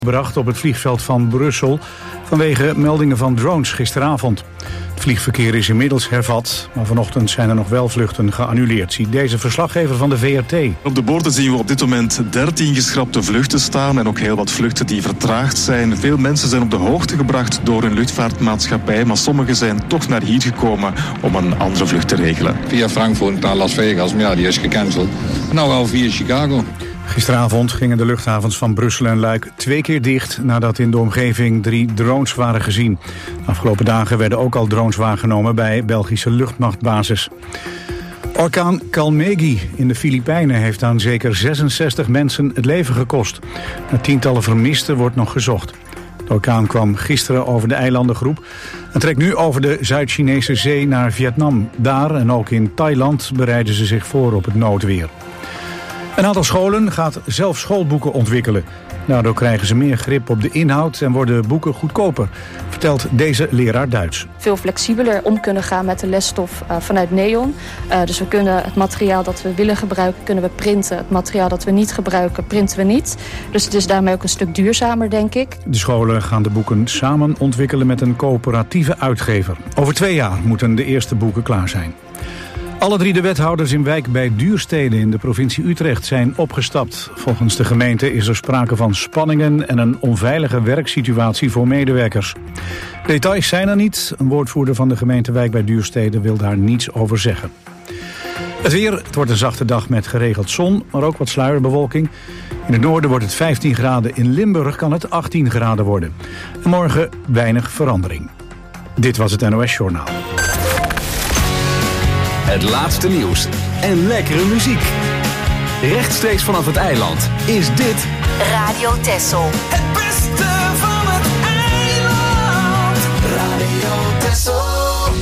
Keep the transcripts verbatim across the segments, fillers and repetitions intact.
gebracht op het vliegveld van Brussel vanwege meldingen van drones gisteravond. Het vliegverkeer is inmiddels hervat, maar vanochtend zijn er nog wel vluchten geannuleerd, ziet deze verslaggever van de V R T. Op de borden zien we op dit moment dertien geschrapte vluchten staan en ook heel wat vluchten die vertraagd zijn. Veel mensen zijn op de hoogte gebracht door een luchtvaartmaatschappij, maar sommigen zijn toch naar hier gekomen om een andere vlucht te regelen. Via Frankfurt naar Las Vegas, maar ja, die is gecanceld. Nou wel via Chicago. Gisteravond gingen de luchthavens van Brussel en Luik twee keer dicht nadat in de omgeving drie drones waren gezien. De afgelopen dagen werden ook al drones waargenomen bij Belgische luchtmachtbasis. Orkaan Kalmegi in de Filipijnen heeft aan zeker zesenzestig mensen het leven gekost. Naar tientallen vermisten wordt nog gezocht. De orkaan kwam gisteren over de eilandengroep en trekt nu over de Zuid-Chinese zee naar Vietnam. Daar en ook in Thailand bereiden ze zich voor op het noodweer. Een aantal scholen gaat zelf schoolboeken ontwikkelen. Daardoor krijgen ze meer grip op de inhoud en worden boeken goedkoper, vertelt deze leraar Duits. Veel flexibeler om kunnen gaan met de lesstof uh, vanuit Neon. Uh, dus we kunnen het materiaal dat we willen gebruiken, kunnen we printen. Het materiaal dat we niet gebruiken, printen we niet. Dus het is daarmee ook een stuk duurzamer, denk ik. De scholen gaan de boeken samen ontwikkelen met een coöperatieve uitgever. Over twee jaar moeten de eerste boeken klaar zijn. Alle drie de wethouders in wijk bij Duurstede in de provincie Utrecht zijn opgestapt. Volgens de gemeente is er sprake van spanningen en een onveilige werksituatie voor medewerkers. Details zijn er niet. Een woordvoerder van de gemeente Wijk bij Duurstede wil daar niets over zeggen. Het weer, het wordt een zachte dag met geregeld zon, maar ook wat sluierbewolking. In het noorden wordt het vijftien graden, in Limburg kan het achttien graden worden. En morgen weinig verandering. Dit was het N O S Journaal. Het laatste nieuws en lekkere muziek. Rechtstreeks vanaf het eiland is dit Radio Texel. Het beste van het eiland. Radio Texel.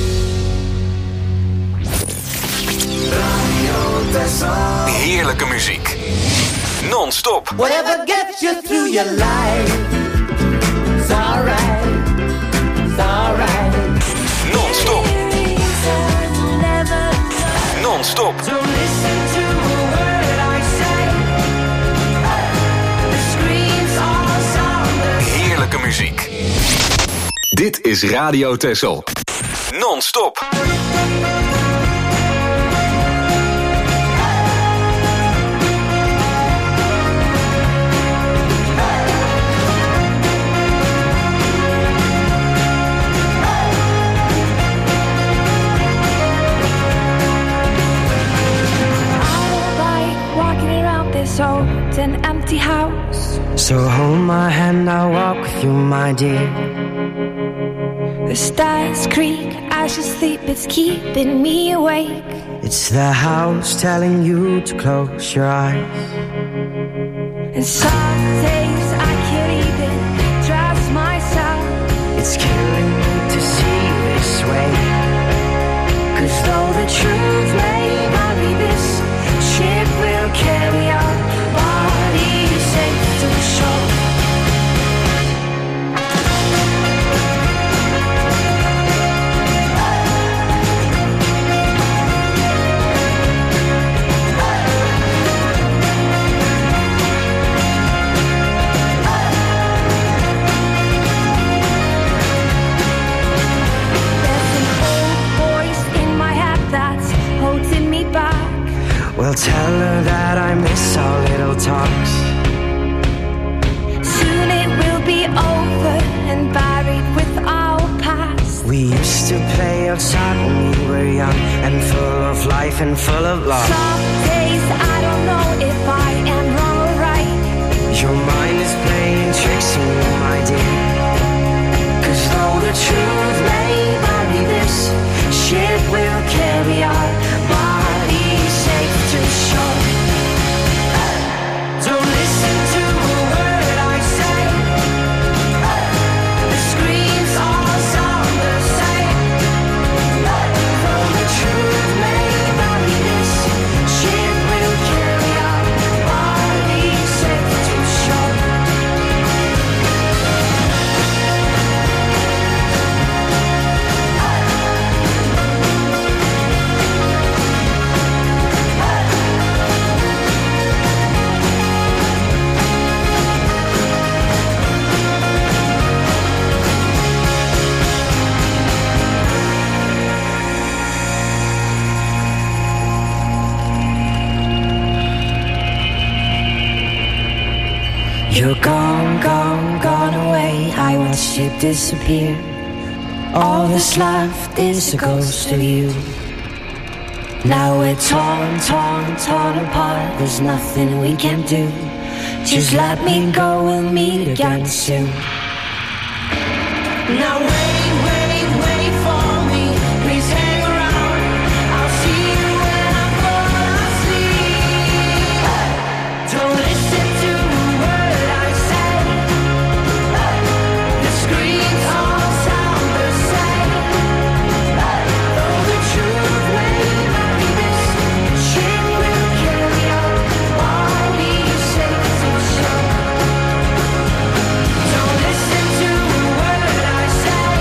Radio Texel. Heerlijke muziek. Non-stop. Whatever gets you through your life. It's alright. It's alright. Non-stop. Non-stop. Don't listen to a word I say. The screams all sound. Heerlijke muziek. Dit is Radio Texel. Non-stop. Old and empty house. So hold my hand, I'll walk with you, my dear. The stars creak as you sleep, it's keeping me awake. It's the house telling you to close your eyes. And some days I can't even trust myself. It's killing me to see you this way. 'Cause though the truth may vary, this ship will carry on. Safe to shore. Well, tell her that I miss our little talks. Soon it will be over and buried with our past. We used to play outside when we were young and full of life and full of love. Some days I don't know if I am wrong or right. Your mind is playing tricks on you, my dear. 'Cause though the truth may vary, this ship will carry our bodies safe to shore. Don't listen to a word I say. The screams all sound the same. Though the truth may vary, this ship You're gone, gone, gone away. I watched you disappear. All that's left is a ghost of you. Now we're torn, torn, torn apart. There's nothing we can do. Just let me go, we'll meet again soon. Now wait, wait, wait for me. Please hang around. I'll see you when I fall asleep. Don't listen to a word I say. The screams all sound the same. Though the truth may not be this, shit will carry on. I'll be safe to show. Don't listen to a word I say.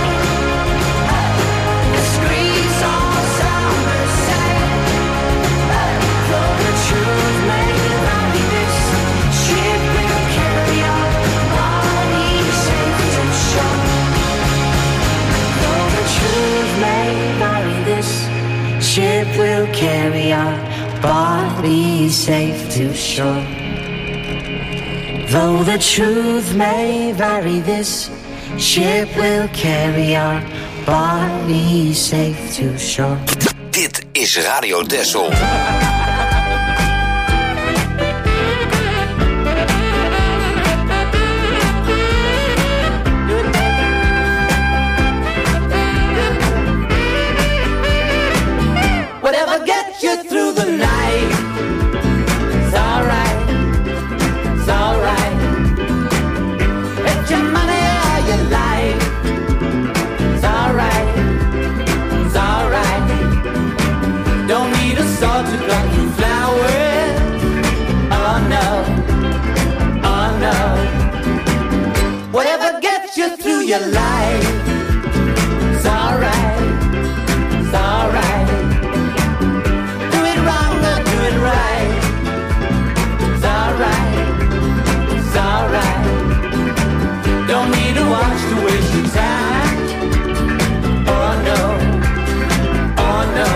The screams all sound the same. Though the truth may not be this, shit will carry on. I'll be safe to show. Though the truth may not be this, ship will carry our bodies safe to shore. Though the truth may vary, this ship will carry our bodies safe to shore. Dit is Radio Dessel. Whatever gets you through the night, it's alright, it's alright. It's your money or your life, it's alright, it's alright. Don't need a sword to cut through flowers, oh no, oh no. Whatever gets you through your life, it's alright, it's alright. Right, it's alright, it's alright. Don't need a watch to waste your time. Oh no, oh no.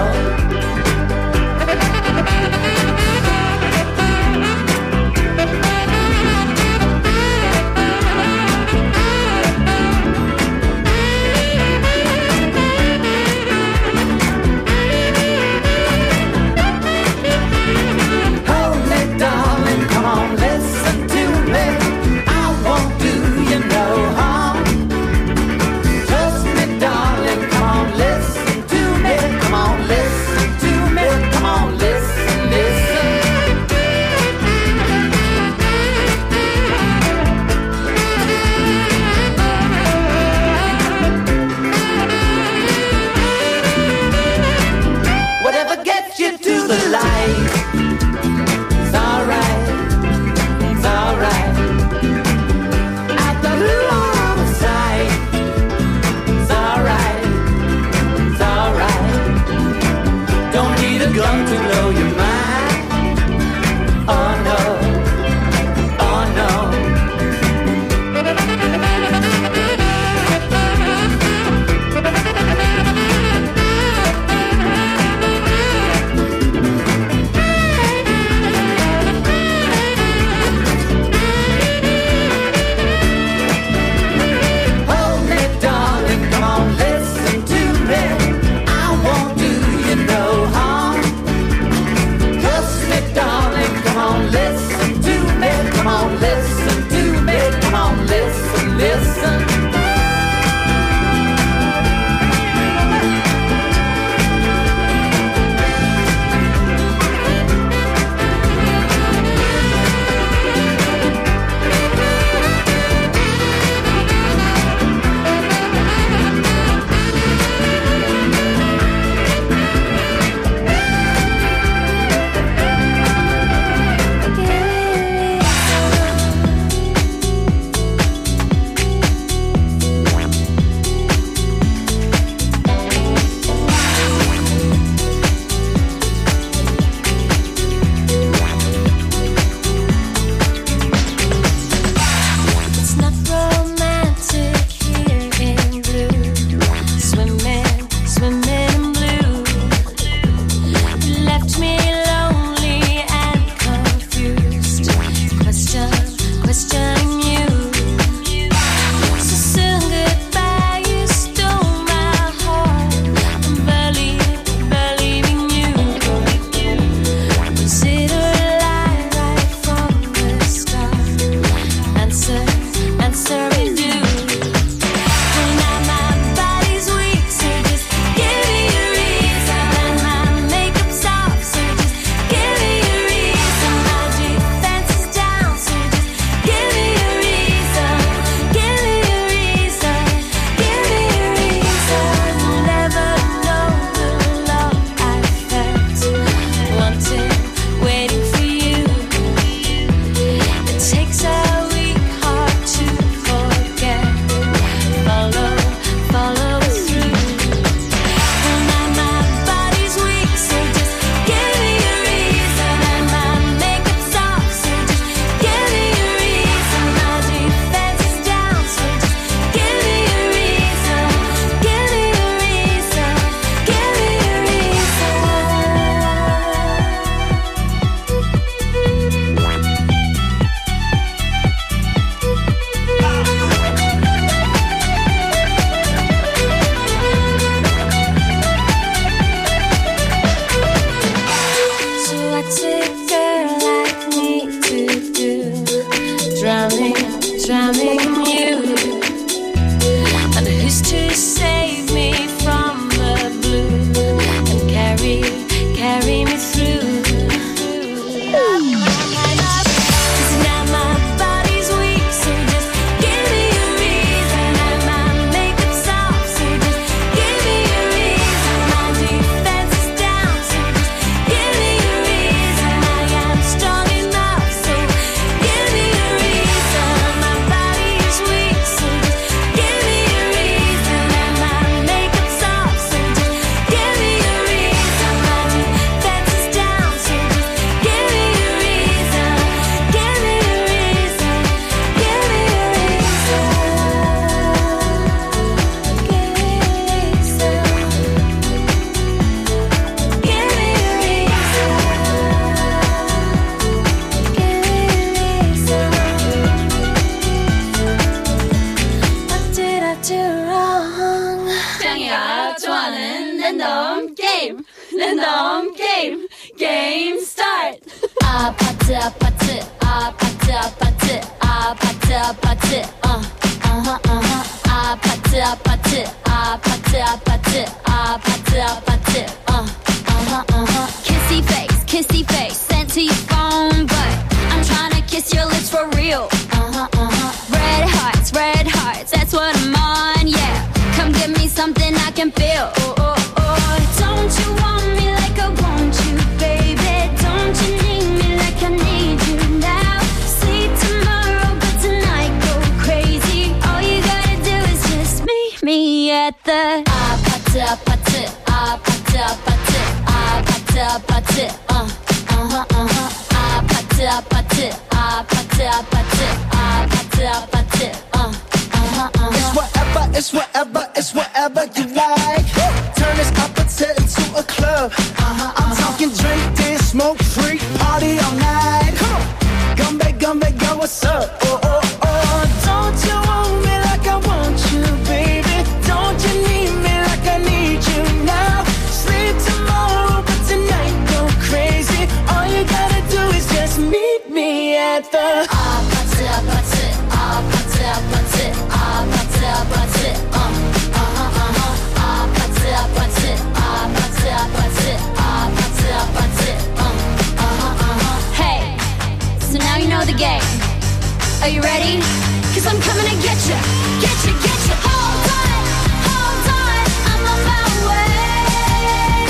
Random game, random game, game start. Ah, party, party, ah, party, party, ah, party, party, uh, uh-huh, uh-huh. Ah, party, party, ah, party, party, ah, party, party, uh, uh-huh, uh-huh. Kissy face, kissy face, sent to your phone, but I'm trying to kiss your lips for real. Uh-huh, uh-huh. Red hearts, red hearts, that's what I'm on, yeah. Come give me something I can feel. Oh, oh, oh. Don't you want me like I want you, baby? Don't you need me like I need you now? Sleep tomorrow, but tonight go crazy. All you gotta do is just meet me at the ah party, party, ah party, party, ah party, party, uh, uh-huh, uh-huh. Ah party, party, ah party, party, ah party, party, uh, uh-huh, uh-huh. It's whatever, it's whatever, it's whatever you like. Turn this opposite into a club. Uh-huh, I'm uh-huh. talking drink, dance, smoke, freak, party all night. Come on, come back, come back, girl, what's up? Oh, oh, oh, don't you want me like I want you, baby? Don't you need me like I need you now? Sleep tomorrow, but tonight go crazy. All you gotta do is just meet me at the ah party, party, ah party, party, ah party, party, uh, uh-huh, uh-huh. Ah party, party, ah party, party, ah party, party, uh, uh-huh, uh-huh. Hey, so now you know the game. Are you ready? 'Cause I'm coming to get you, get you, get you. Hold on, hold on, I'm on my way.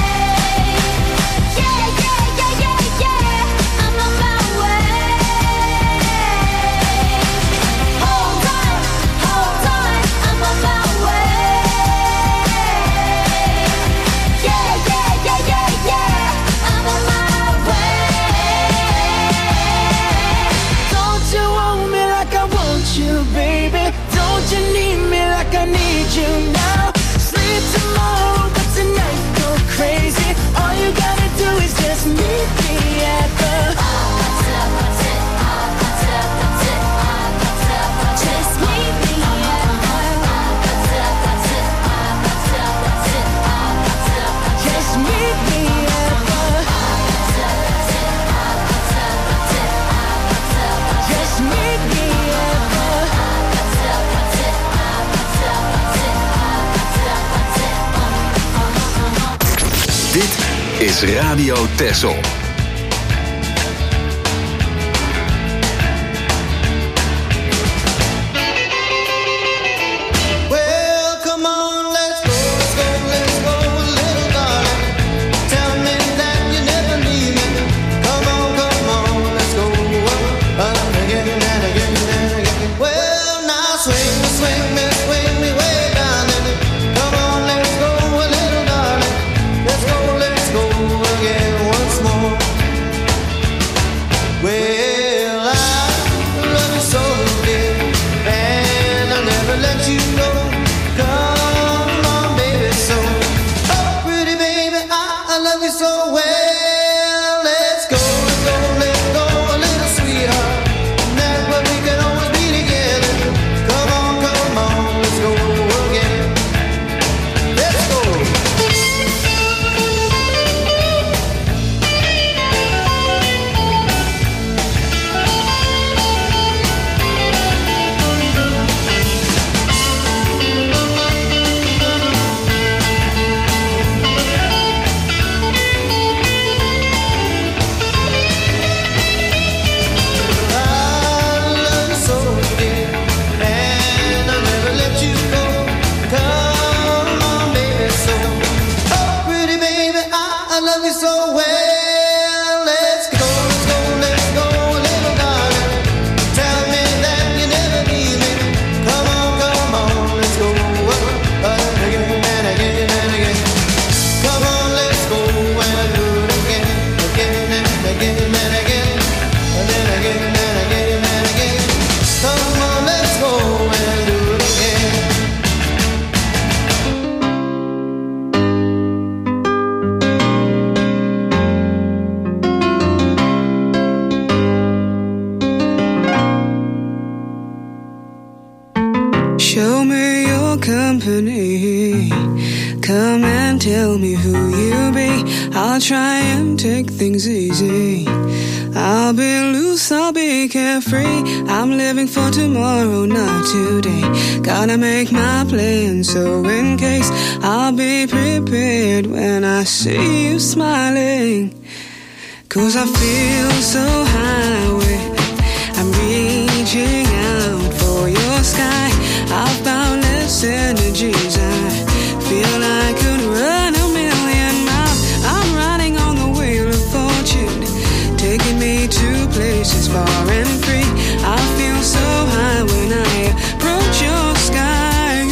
Yeah, yeah, yeah, yeah, yeah, I'm on my way. Hold on, hold on, I'm on my way. Yeah, yeah, yeah, yeah, yeah, I'm on my way. Don't you want me like I want you, baby? Don't you need me like I need you now? Sleep tomorrow, but tonight go crazy. All you gotta do is just meet me at the just meet me at the just meet me at the just meet me at the Dit is Radio Texel. Well, come on, let's go, let's go, let's go, little darling. Tell me that you never leave me. Come on, come on, let's go, uh, again and again and again. Well, now swing me, swing me, swing me way down in it. Come on, let's go, little darling. Let's go, let's go again once more. Well, I love you so dear, and I'll never let you go. Come on, baby, so oh, pretty baby, I, I love you so well. Let's go, let's go, let's go, a little sweetheart. That's what we can always be together. Come on, come on, let's go again. Let's go. Come and tell me who you be. I'll try and take things easy. I'll be loose, I'll be carefree. I'm living for tomorrow, not today. Gotta make my plan, so in case I'll be prepared when I see you smiling. Cause I feel so high with, I'm reaching out for your sky. I've boundless energies. I feel I could run a million miles. I'm riding on the wheel of fortune, taking me to places far and free. I feel so high when I approach your sky.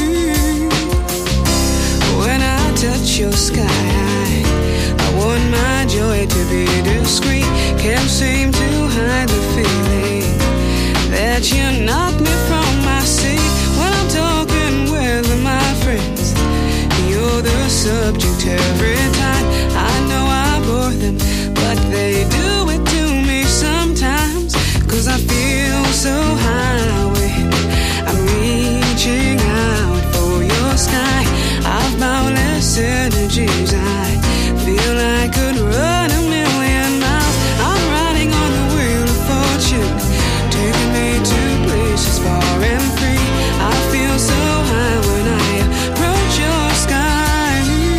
When I touch your sky, I, I want my joy to be discreet. Can't seem to hide the feeling that you knock me from my seat. When I'm talking with my friends, you're the subject every time. I know I bore them, but they do it to me sometimes. Cause I feel so high when I'm reaching out for your sky. I've boundless energies. I feel I could run a million miles. I'm riding on the wheel of fortune, taking me to places far and free. I feel so high when I approach your sky.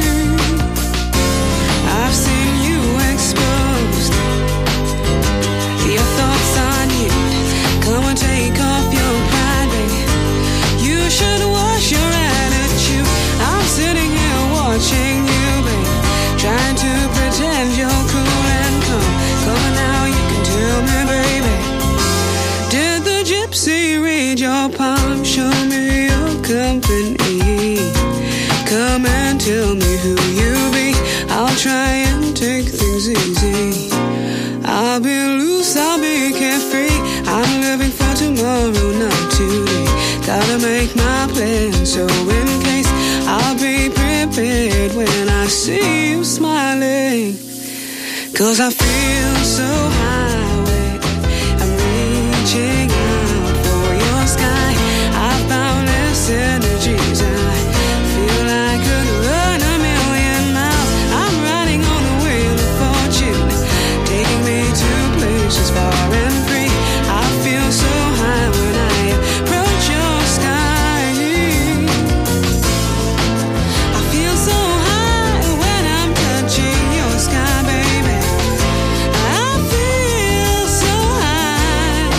I've seen you exposed, your thoughts on you. Come and take off your pride, baby. You should wash your attitude. I'm sitting here watching you, baby, trying to pretend you're cool and calm. Come on now, you can tell me, baby. Did the gypsy read your palm? Show me your company. Come and tell me who you be. I'll try and take things easy. I'll be loose, I'll be carefree. I'm living for tomorrow, not today. Gotta make my plan, so in case I'll be prepared when I see you smiling. Cause I feel so high when I'm reaching out for your sky. I've boundless energies. I feel I could run a million miles. I'm riding on the wheel of fortune, taking me to places far and free. I feel so high when I approach your sky. I feel so high when I'm touching your sky, baby. I feel so high.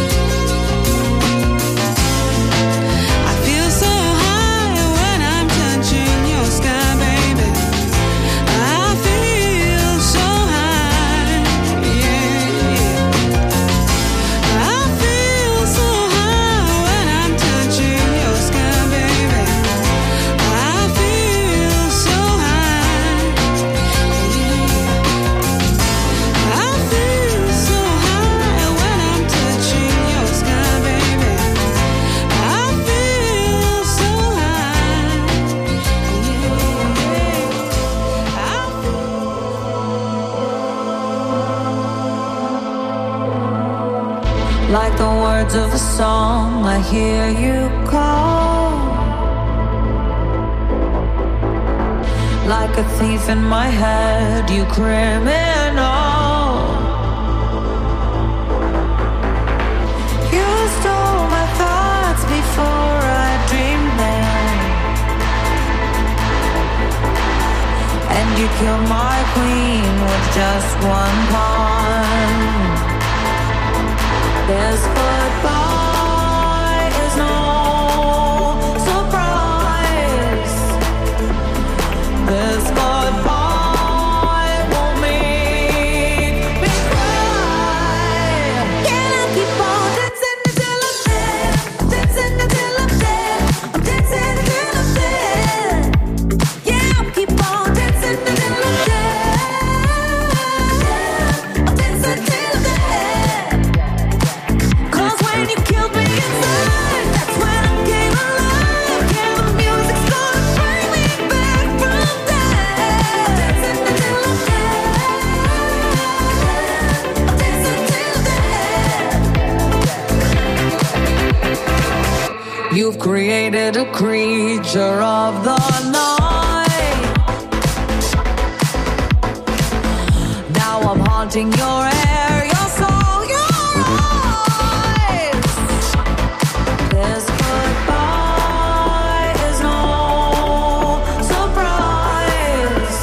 I feel so high when I'm touching your sky, baby. I feel so high, yeah. I feel so high when I'm touching your sky, baby. I feel so high, yeah. I feel so high when I'm touching your sky, baby. I feel so high, yeah. Like the words of a song, I hear you call. Like a thief in my head, you criminal. You stole my thoughts before I dreamed them, and you killed my queen with just one pawn. This goodbye is no surprise. This goodbye won't make me cry. Can I keep on dancing until I'm dead? Dancing until I'm dead. I'm dancing until I'm dead. Yeah, I'll keep on dancing until I'm dead. I'm dancing till I'm dead. Cause when you killed me inside, that's when I came alive. Yeah, the music's gonna bring me back from death. Dancing until I'm dead. I'm dancing till dead. You've created a creature of the night. wanting your air, your soul, your eyes. This goodbye is no surprise.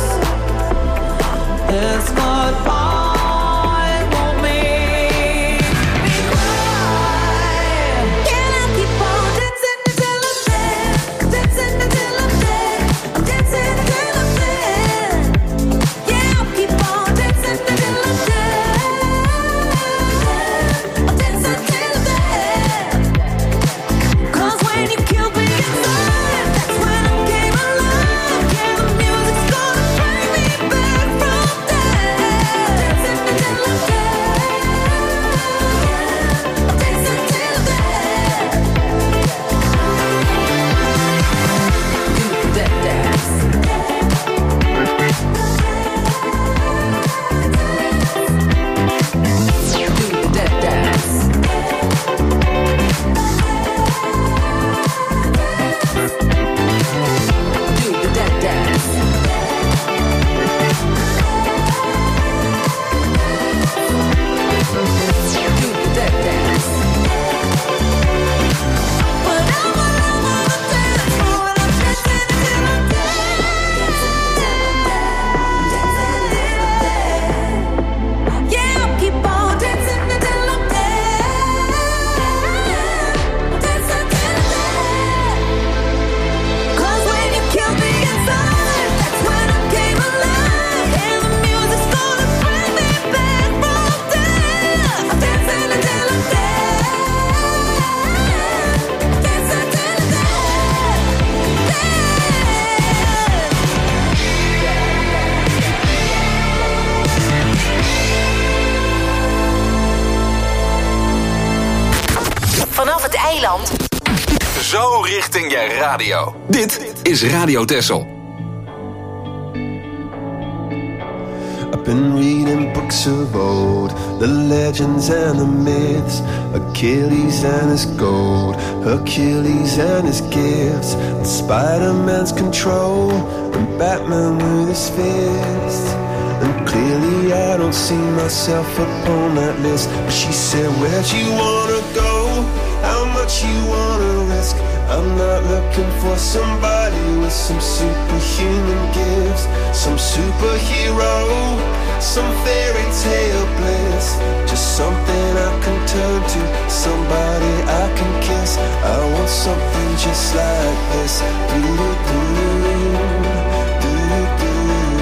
This goodbye won't make me cry. Can I keep on dancing until I'm dead? Dancing until I'm dead. I'm dancing until I'm dead. Yeah, I'll keep on dancing until I'm dead. I'll dance until I'm dead. 'Cause when you killed me inside, that's when I came alive. Yeah, the music's gonna bring me back from death. Dancing until I'm dead. I'll dance until I'm dead. Do that dance. Do that dance. Do the dead dance. Do the dead dance. But I'm all over the dance floor and I'm dancing until I'm dead. Yeah, I'll keep on dancing until I'm dead. I'll dance until I'm dead. 'Cause when you killed me inside, that's when I came alive. And the music's gonna bring me back from death. I'm dancing until I'm dead. Dance until I'm dead. Vanaf het eiland. Zo richting je radio. Dit is Radio Texel. I've been reading books of old, the legends and the myths, Achilles and his gold, Hercules and his gifts, and Spider-Man's control, and Batman with his fist. And clearly I don't see myself upon that list. But she said, where'd you wanna go? How much you wanna risk? I'm not looking for somebody with some superhuman gifts, some superhero, some fairy tale bliss. Just something I can turn to, somebody I can kiss. I want something just like this. Do-do-do, do-do-do,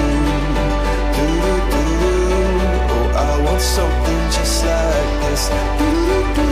do-do-do. Oh, I want something just like this. Do-do-do.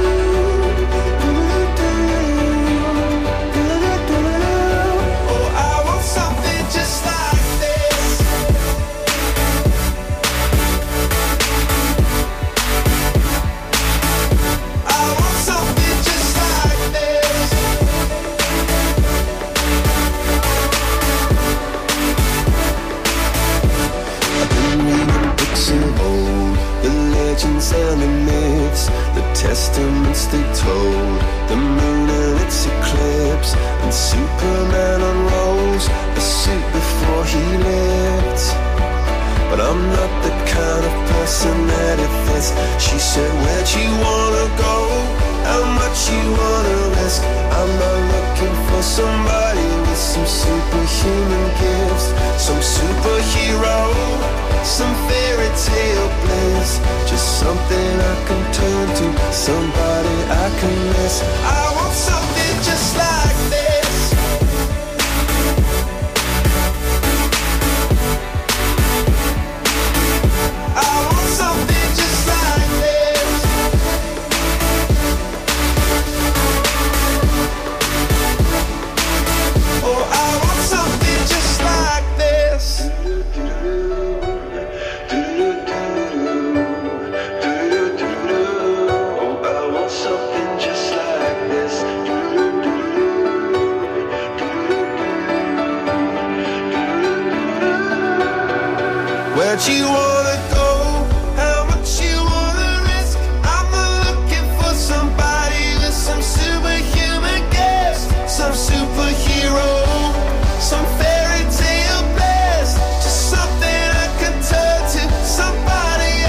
And the myths, the testaments they told, the moon and its eclipse, and Superman unrolls a suit before he lived. But I'm not the kind of person that it fits. She said, where'd you wanna go? How much you wanna risk? I'm not looking for somebody with some superhuman gifts, some superhero, some fairy tale bliss. Just something I can turn to, somebody I can miss. I want something just like this. I want something just like this. Oh, I want something just like this. Where'd you wanna go? How much you wanna risk? I'm not looking for somebody with some superhuman gifts, some superhero, some fairy tale bliss. Just something I can turn to, somebody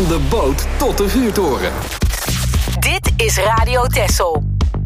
de boot tot de vuurtoren. Dit is Radio Texel.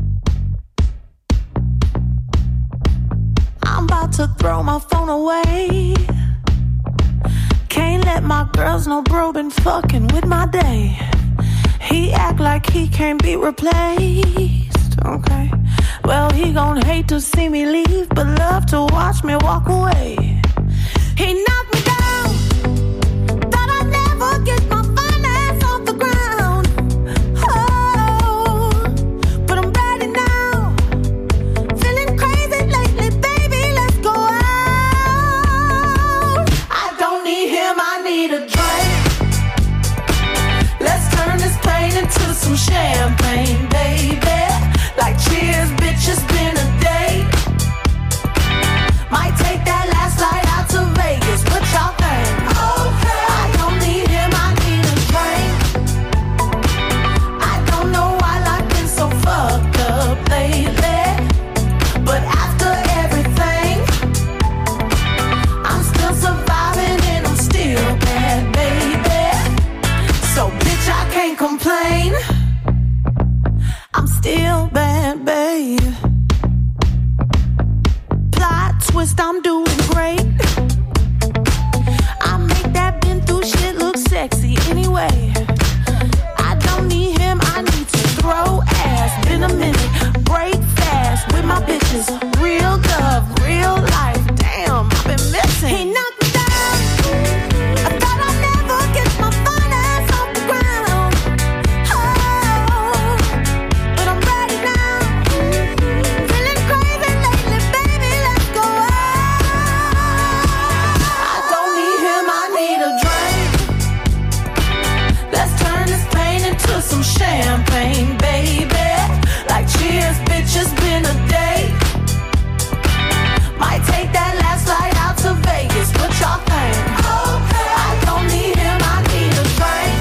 I'm about to throw my phone away. Can't let my girls know bro been fucking with my day. He act like he can't be replaced. Okay, well he gon' hate to see me leave, but love to watch me walk away. He knocked me down, thought I'd never get my finance off the ground. Oh, but I'm ready now. Feeling crazy lately, baby, let's go out. I don't need him, I need a drink. Let's turn this pain into some champagne, baby. Like cheers, bitch, it's been a day. Might take that last flight out to Vegas. What y'all think? Okay. I don't need him, I need a drink. I don't know why life been so fucked up lately, but after everything, I'm still surviving and I'm still bad, baby. So bitch, I can't complain. I'm still bad, babe. Plot twist, I'm doing great. I make that been through shit look sexy anyway. I don't need him, I need to throw ass. Been a minute, break fast with my bitches. Real love, real life. Damn, I've been missing. He knocked me down. I thought I'd never get my finance off the ground. Oh, but I'm ready now. Feeling crazy lately, baby, let's go out. I don't need him, I need a drink. Let's turn this pain into some champagne, baby. Like cheers, bitch, it's been a day. Might take that last flight out to Vegas. What y'all think? Okay. I don't need him, I need a drink.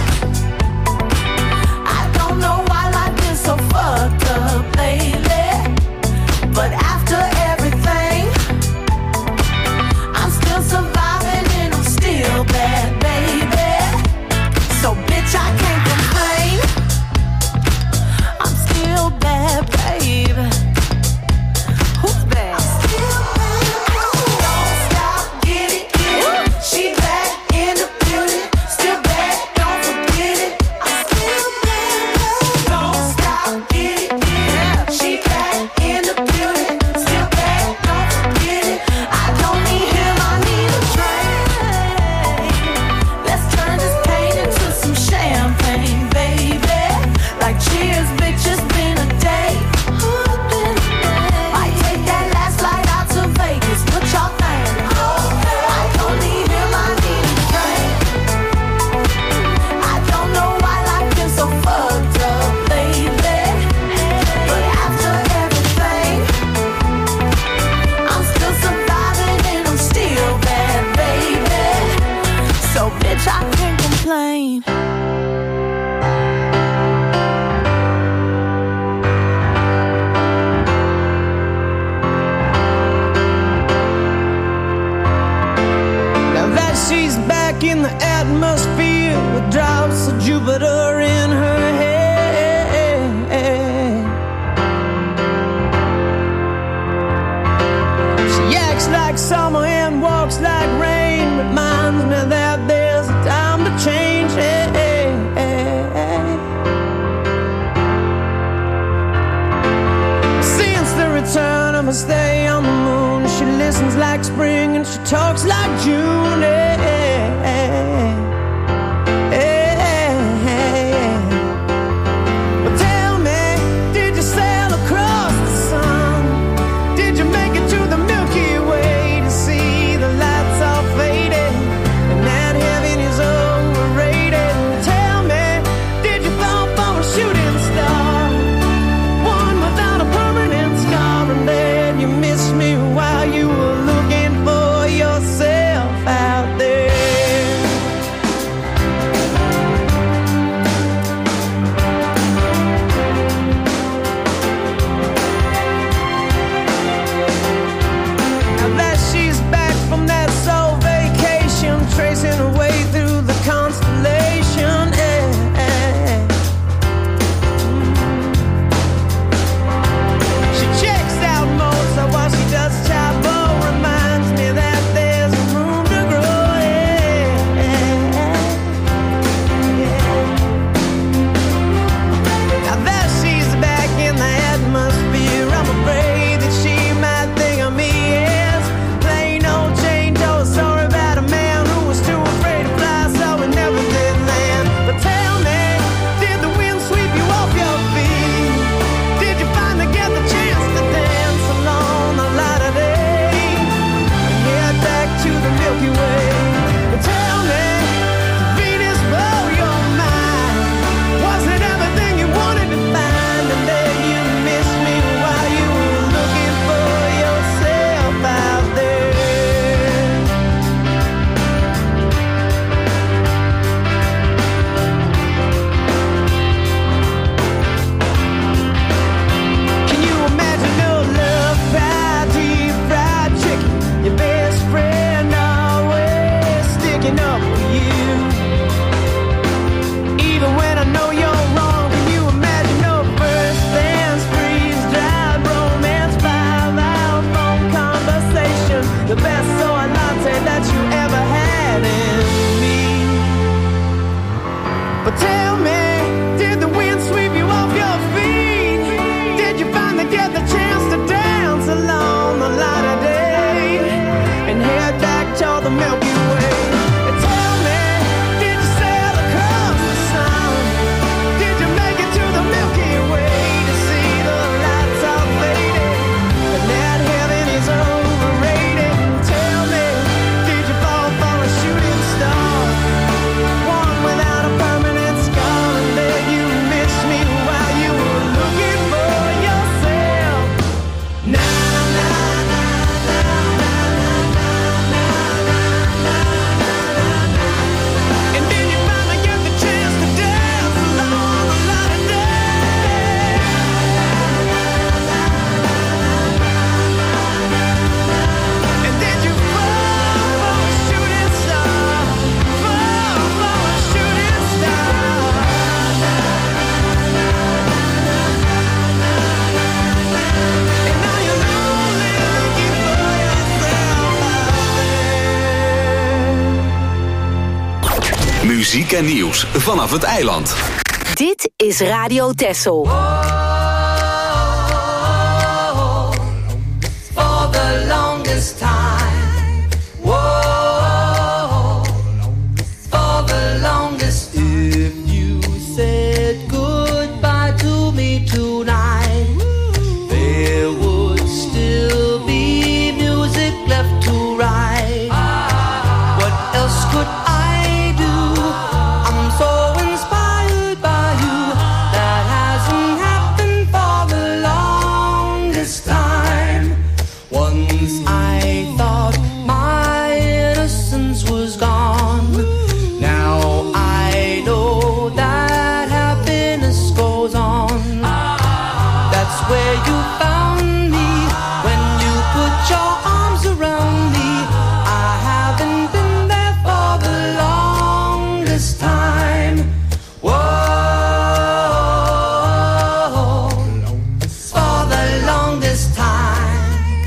I don't know why life been so fucked up lately, but after everything, I'm still surviving and I'm still bad, baby. So bitch, I can't complain. I'm still bad, baby. Who's bad? I'm still bad. Don't stop, get it, get it. She back in the building. Still bad, don't forget it. I'm still bad. Don't stop, get it, get it. She back in the building. Still bad, don't forget it. I don't need him, I need a drink. Let's turn this pain into some champagne, baby. Like cheers, bitch, it's been a day. Might take that last flight out to Vegas. What y'all think? I don't need him, I need a drink. I don't know why life been so fucked up lately, but after everything, I'm still surviving and I'm still bad, baby. So bitch, I can't complain. Now that she's back in the atmosphere with drops of Jupiter in her head, she acts like summer and walks like rain. Reminds me that there's a time to change. Since the return of her stay on the moon, she listens like spring and she talks like June. Hey, hey, hey, hey. Well, tell me, did you sail across the sun? Did you make it to the Milky Way to see the lights all faded and that heaven is overrated? Tell me, did you fall for a shooting star, one without a permanent scar, and then you missed me while you were looking for yourself out there? muziek en nieuws vanaf het eiland. Dit is Radio Texel. For the longest time, whoa, for the longest. If you said goodbye to me tonight, there would still be music left to write. What else could I do? I'm so inspired by you. That hasn't happened for the longest time. Once I thought my innocence was gone. Now I know that happiness goes on. That's where you found me when you put your arms around me. I haven't been there for the longest time. Whoa, for the longest time.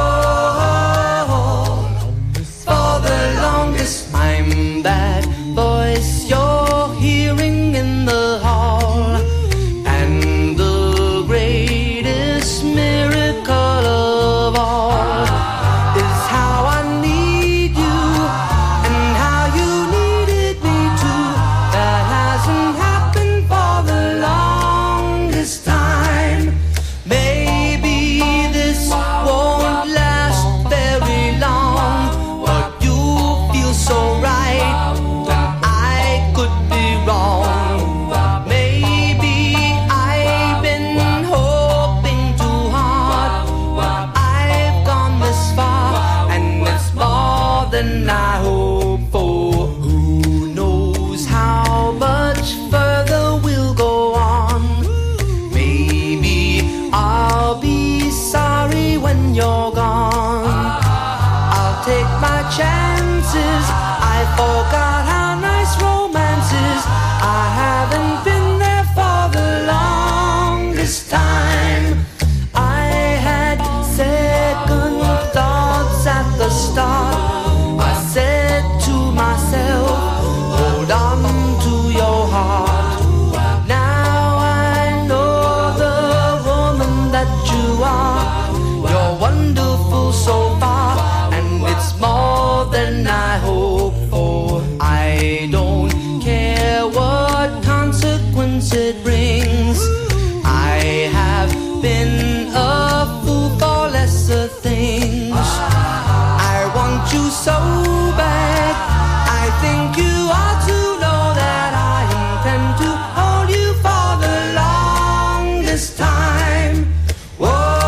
Whoa, for the longest. I'm that voice you're hearing in the hall, and the greatest miracle of all is how I need you and how you needed me too. That hasn't happened for the longest time. Maybe this won't last very long, but you feel so right when I could be wrong. Maybe I've been hoping too hard, but I've gone this far, and it's more than I hoped for. Who knows how much further we'll go on? Maybe I'll be sorry when you're gone. I'll take my chances. I forgot how nice romance is. I haven't been there for the longest time. I had second thoughts at the start. I said to myself, hold on to your heart. Now I know the woman that you are. You're wonderful so far, and it's more than I hoped for. I don't care what consequence it brings. I have been a fool for lesser things. I want you so bad. I think you ought to know that I intend to hold you for the longest time. Whoa,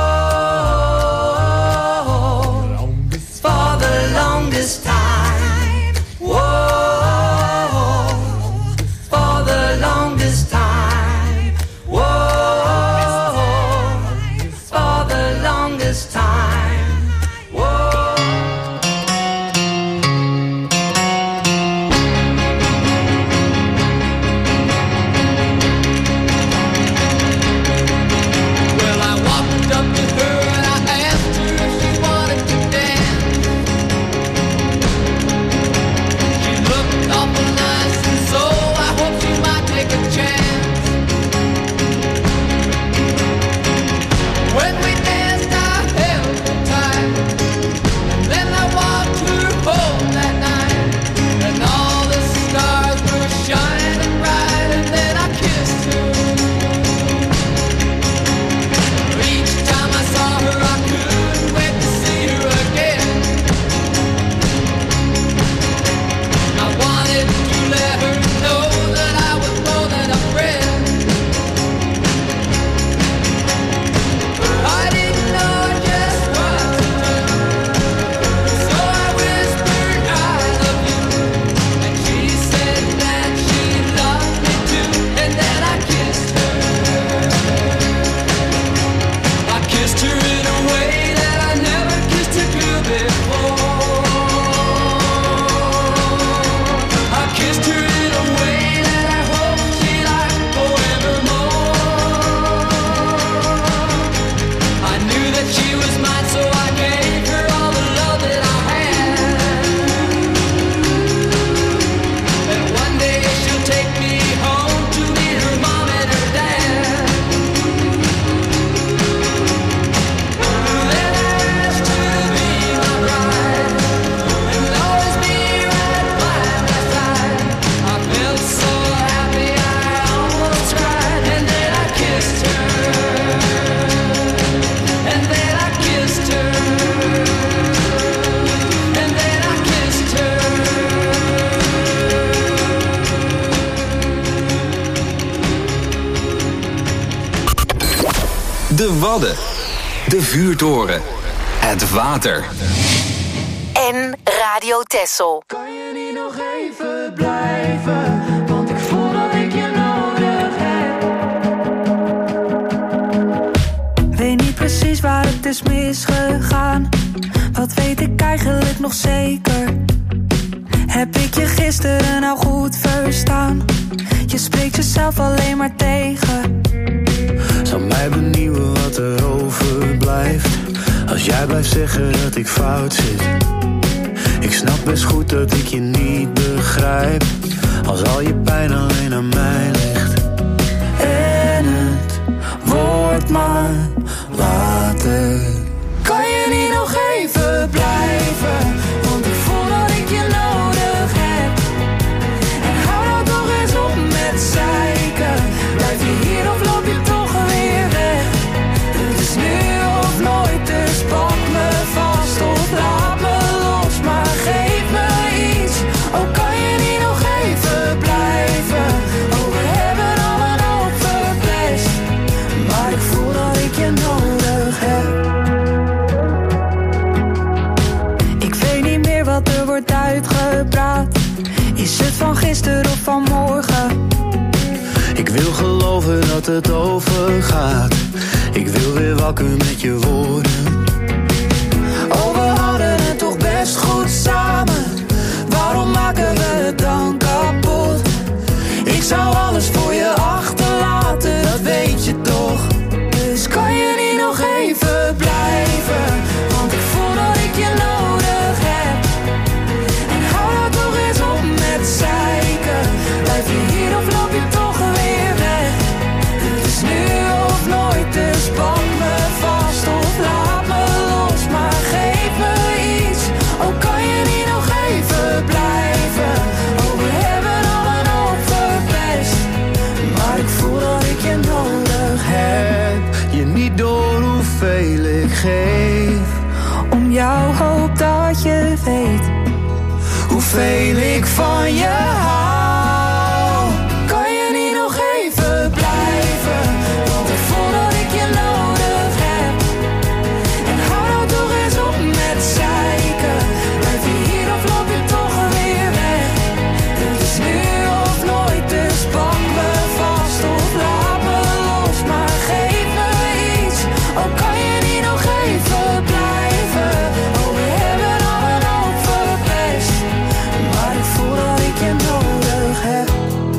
for the longest time. Whoa, for the longest time. Whoa, for the longest time. Whoa. De Wadden. De vuurtoren. Het water. En Radio Texel. Kan je niet nog even blijven? Want ik voel dat ik je nodig heb. Weet niet precies waar het is misgegaan. Wat weet ik eigenlijk nog zeker? Heb ik je gisteren nou goed verstaan? Je spreekt jezelf alleen maar tegen. Zal mij benieuwen wat er overblijft. Als jij blijft zeggen dat ik fout zit. Ik snap best goed dat ik je niet begrijp. Als al je pijn alleen aan mij ligt. En het wordt maar later. Kan je niet nog even blijven? Want ik voel dat ik je nodig heb. En hou nou toch eens op met zeiken. Blijf je hier of loop je toch weer weg? Het is nu of nooit, dus pak me vast of laat me los. Maar geef me iets, oh kan je niet nog even blijven? Oh we hebben al een hoop verpest. Maar ik voel dat ik je nodig heb. Wat er wordt uitgepraat. Is het van gisteren of van morgen? Ik wil geloven dat het overgaat. Ik wil weer wakker met je woorden. Oh, we hadden het toch best goed samen. Waarom maken we het dan kapot? Ik zou alles voor je achterlaten, dat weet je toch. Dus kan je niet nog even blijven? Want ik voel dat ik je nodig heb. En hou nou toch eens op met zeiken. Blijf je hier of loop je toch weer weg? Het is nu of nooit, dus pak me vast of laat me los. Maar geef me iets, oh kan je niet nog even blijven? Oh we hebben al een hoop verpest. Maar ik voel dat ik je nodig heb. Je niet door hoeveel ik geef. Om jou hoop dat je weet hoeveel ik van je hou. Kan je niet nog even blijven? Want ik voel dat ik je nodig heb. En hou nou toch eens op met zeiken. Blijf je hier of loop je toch weer weg? Het is nu of nooit, dus pak me vast of laat me los. Maar geef me iets, oh kan je niet nog even blijven? Oh we hebben al een hoop verpest. Maar ik voel dat ik je nodig heb.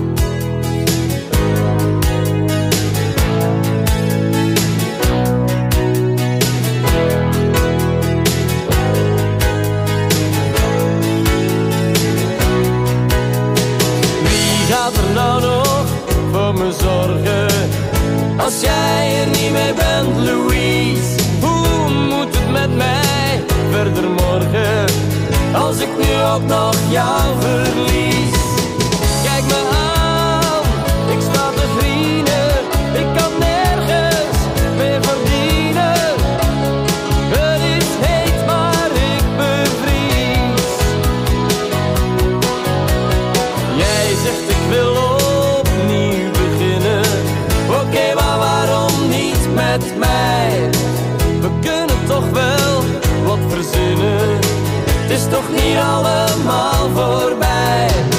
Wie gaat er nou nog voor me zorgen? Als jij er niet meer bent, Louise. Hoe moet het met mij verder morgen? Als ik nu ook nog jou verlies. Kijk me aan, ik sta te vrienden. Ik kan nergens meer verdienen. Het is heet, maar ik bevries. Jij zegt ik wil opnieuw beginnen. Oké, okay, maar waarom niet met mij? We kunnen toch wel wat verzinnen. Het is toch niet allemaal voorbij.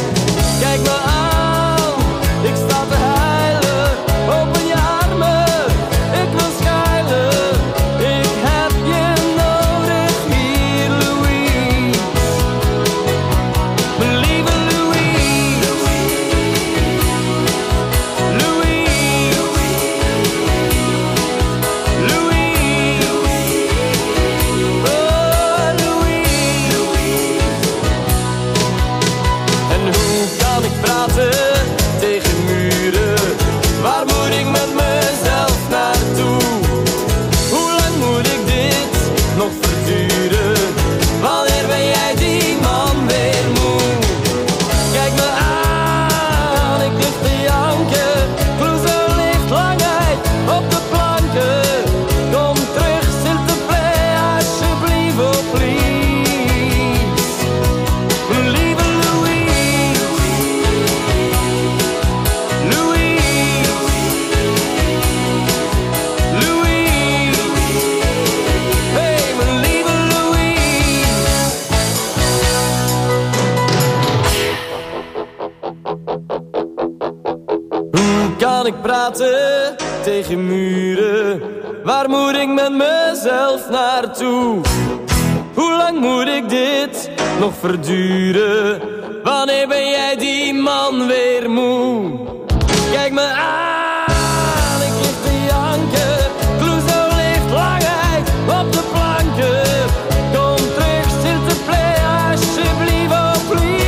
ik praten tegen muren? Waar moet ik met mezelf naartoe? Hoe lang moet ik dit nog verduren? Wanneer ben jij die man weer moe? Kijk me aan, ik lig te janken. Clouseau ligt lang uit op de planken. Kom terug, s'il te plaît, alsjeblieft, oh please.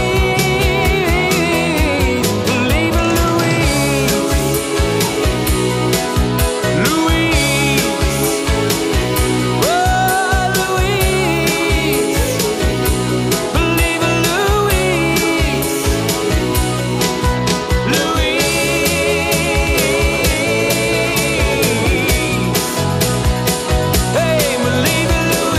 Lieve Louise, Louise, oh Louise, lieve Louise, Louise. Hey, mijn lieve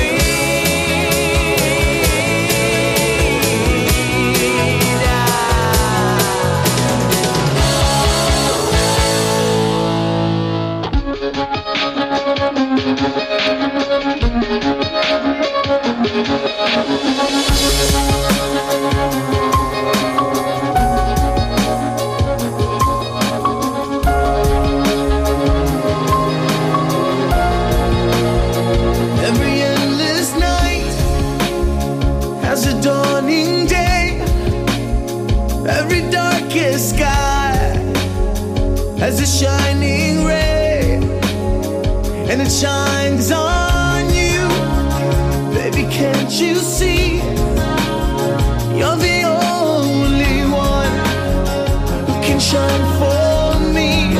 Every endless night has a dawning day. Every darkest sky has a shining ray, and it shines on you. Baby, can't you see? You're the only one who can shine for me.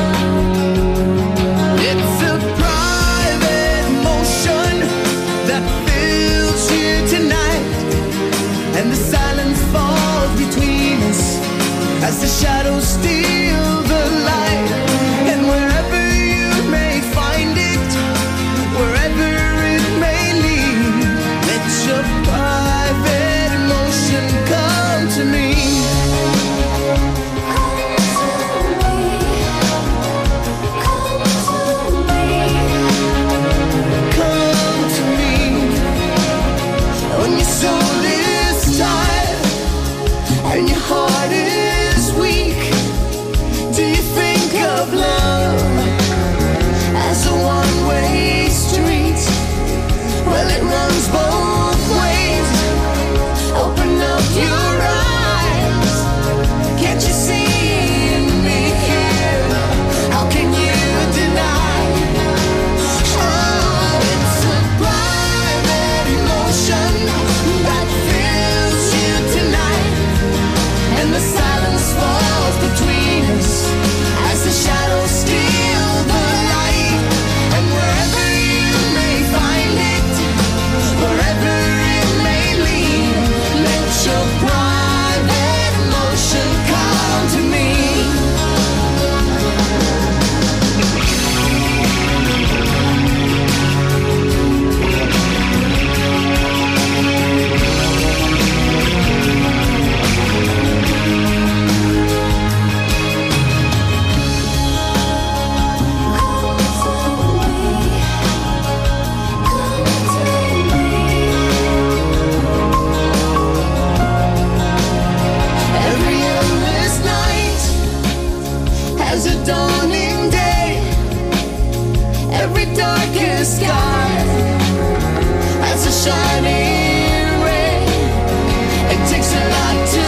It's a private motion that fills you tonight, and the silence falls between us as the shadows steal the light. And wherever you may find it, wherever it may lead, let your private emotion come to me. Come to me. When your soul is tired and your heart is weak, do you think of love as a one-way street? Well, it runs both ways. Open up your eyes. Can't you see me here? How can you deny? Oh, it's a private emotion that fills you tonight, and the silence falls between us as the shadows steal the light. And wherever you may find it, wherever it may lead, let your private emotion come to me. Every endless night has a dawning day. Every darkest sky has a shining ray. It takes a lot to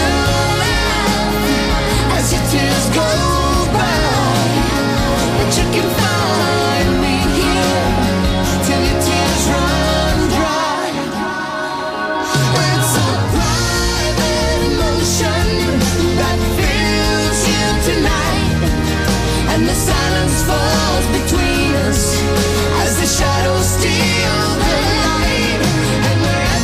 laugh as your tears go by, but you can find me here till your tears run dry. It's a private emotion that fills you tonight, and the silence falls between us as the shadows steal the light. And wherever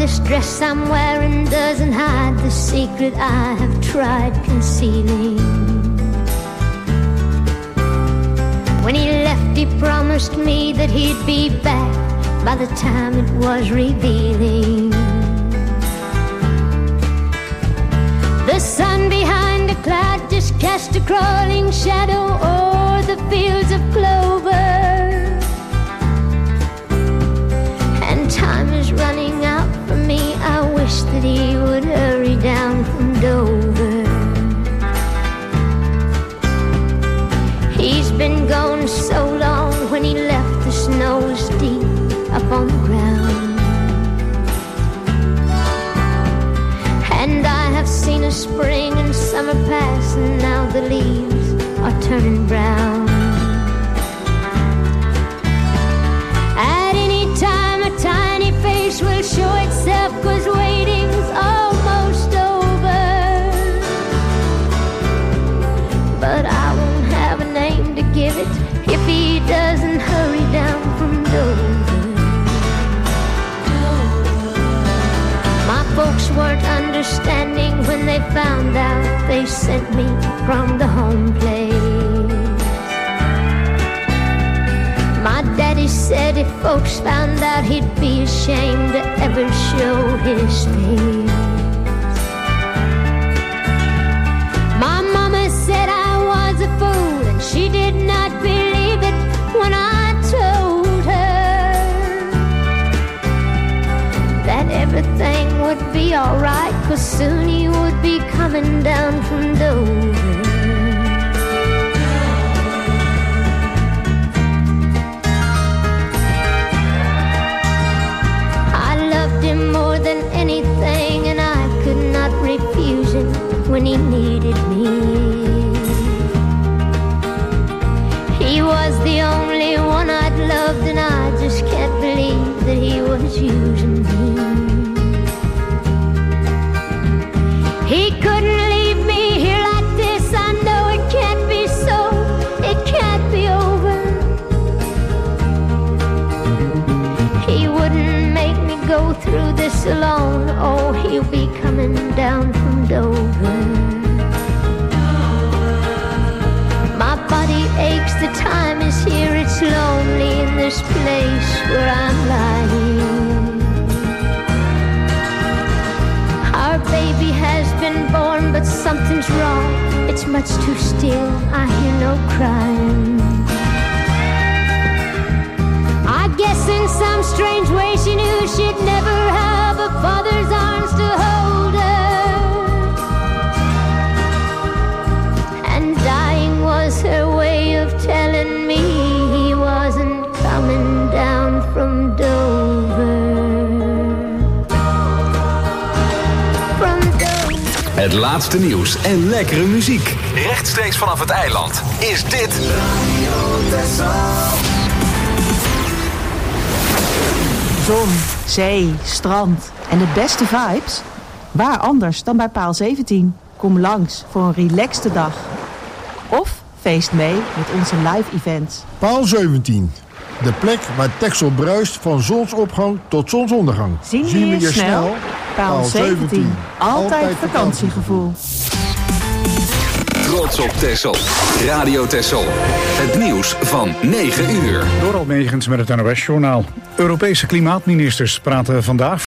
this dress I'm wearing doesn't hide the secret I have tried concealing. When he left, he promised me that he'd be back by the time it was revealing. The sun behind a cloud just cast a crawling shadow o'er the fields of clover. And time is running out for me. I wish that he would hurry down from Dover. He's been gone so long. When he left, the snow was deep up on the ground. And I have seen a spring and summer pass, and now the leaves are turning brown. At any time a tiny face will show itself, 'cause waiting's almost over. But I won't have a name to give it if he doesn't hurry down from Dover. My folks weren't understanding when they found out they sent me from the home place. My daddy said if folks found out he'd be ashamed to ever show his face. My mama said I was a fool, and she did not believe it when I told her that everything would be alright, 'cause soon he would be coming down from Dover. I loved him more than anything, and I could not refuse him when he needed me. He was the only one I'd loved, and I just can't believe that he was using me. He couldn't leave me here like this. I know it can't be so. It can't be over. He wouldn't make me go through this alone. Oh, he'll be coming down from Dover. My body aches, the time is here. It's lonely in this place where I'm lying. Our baby has been born, but something's wrong. It's much too still. I hear no crying. I guess in some strange way she knew she'd never have a father's arms to hold her. And dying was her way of telling me he wasn't coming down from Dover. Het laatste nieuws en lekkere muziek. Rechtstreeks vanaf het eiland is dit Zon, zee, strand en de beste vibes? Waar anders dan bij Paal zeventien? Kom langs voor een relaxte dag. Of feest mee met onze live events. Paal zeventien. De plek waar Texel bruist van zonsopgang tot zonsondergang. Zien we je snel? Paal zeventien. Altijd vakantiegevoel. Trots op Texel. Radio Texel. Het nieuws van negen uur. Dorald Megens met het N O S-journaal. Europese klimaatministers praten vandaag